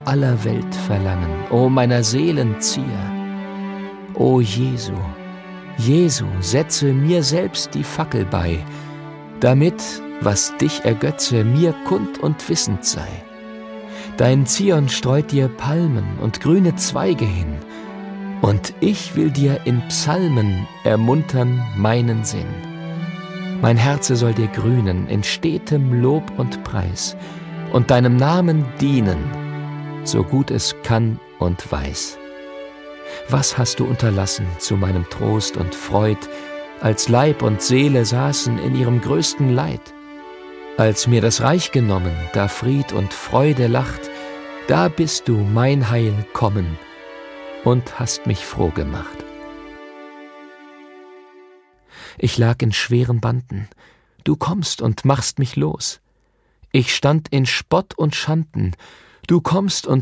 aller Welt verlangen, o meiner Seelen Zier. O Jesu, Jesu, setze mir selbst die Fackel bei, damit, was dich ergötze, mir kund und wissend sei. Dein Zion streut dir Palmen und grüne Zweige hin, und ich will dir in Psalmen ermuntern meinen Sinn. Mein Herze soll dir grünen in stetem Lob und Preis und deinem Namen dienen, so gut es kann und weiß. Was hast du unterlassen zu meinem Trost und Freud, als Leib und Seele saßen in ihrem größten Leid? Als mir das Reich genommen, da Fried und Freude lacht, da bist du, mein Heil, kommen und hast mich froh gemacht. Ich lag in schweren Banden, du kommst und machst mich los. Ich stand in Spott und Schanden, du kommst und